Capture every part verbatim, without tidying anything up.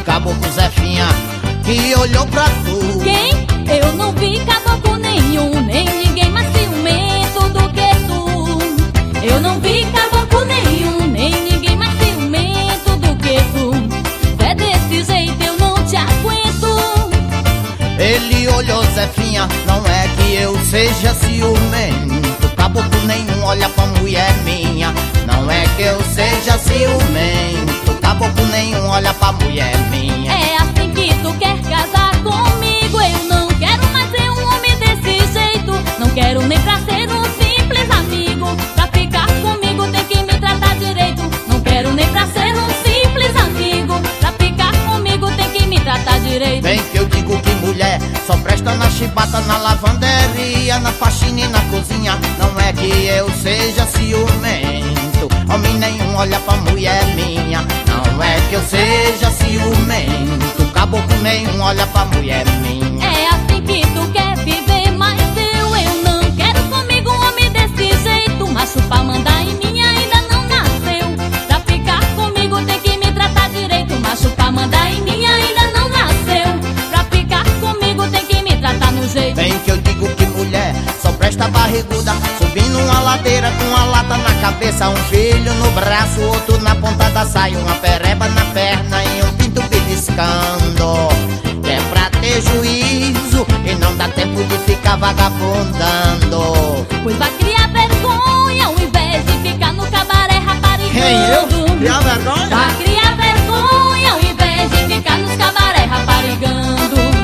caboclo Zefinha que olhou pra tu. Quem? Eu não vi caboclo nenhum, nem ninguém mais ciumento do que tu. Eu não vi caboclo nenhum, nem ninguém mais ciumento do que tu. É desse jeito eu não te aguento. Ele olhou, Zefinha, não é que eu seja ciumento. Caboclo nenhum olha pra mulher minha. Não é que eu seja ciumento. Caboclo nenhum olha pra mulher minha. É assim que tu quer casar comigo. Eu não quero mais ser um homem desse jeito. Não quero nem pra ser um simples amigo. Pra ficar comigo tem que me tratar direito. Não quero nem pra ser um simples amigo. Pra ficar comigo tem que me tratar direito. Bem que eu digo que mulher só presta na chibata, na lavanderia, na faxina e na cozinha. Não é que eu seja ciumento. Homem nenhum olha pra mulher minha. Não é que eu seja ciumento. Caboclo nenhum olha pra mulher minha. É assim que tu quer viver, mas eu, eu não quero comigo um homem desse jeito. Macho pra mandar em mim ainda não nasceu. Pra ficar comigo tem que me tratar direito. Macho pra mandar em mim ainda não nasceu. Pra ficar comigo tem que me tratar no jeito. Bem que eu digo que mulher só presta barriguda, subindo uma ladeira com uma lata na cabeça, um filho no braço, outro na ponta da saia, uma pereba na perna e um pinto beliscando. É pra ter juízo e não dá tempo de ficar vagabundando. Pois vai criar vergonha ao invés de ficar no cabaré raparigando. Quem, eu? Criar vergonha? Vai criar vergonha ao invés de ficar nos cabaré raparigando.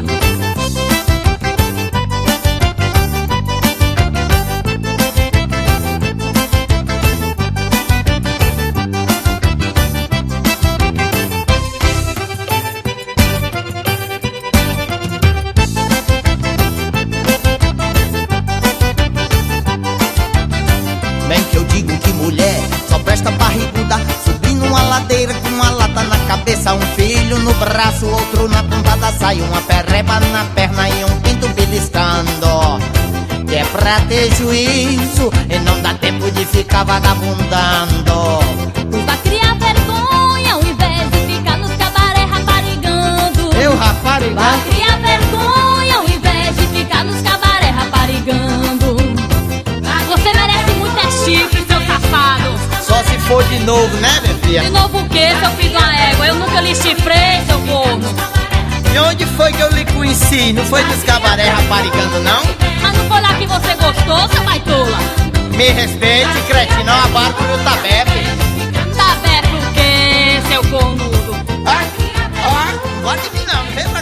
Bem que eu digo que mulher só presta barriguda, subindo uma ladeira com uma lata na cabeça, um filho no braço, outro na ponta da saia, uma pereba na perna e um pinto beliscando. Que é pra ter juízo e não dá tempo de ficar vagabundando. Vai criar vergonha ao invés de ficar nos cabaré raparigando. Eu raparigando? Vai criar vergonha ao invés de ficar nos cabaré raparigando. Você merece muito é chifre, seu safado. Só se for de novo, né, minha filha? De novo o quê, seu filho da égua? Eu nunca lhe chifrei, seu corno. E onde foi que eu lhe conheci? Não foi nos cabaré raparigando, não? Mas não foi lá que você gostou, seu baitola? Me respeite, cretinão, a barba no tabefe. Tá bem por quê, seu cornudo? Ah, ah, pode vir não, não vem pra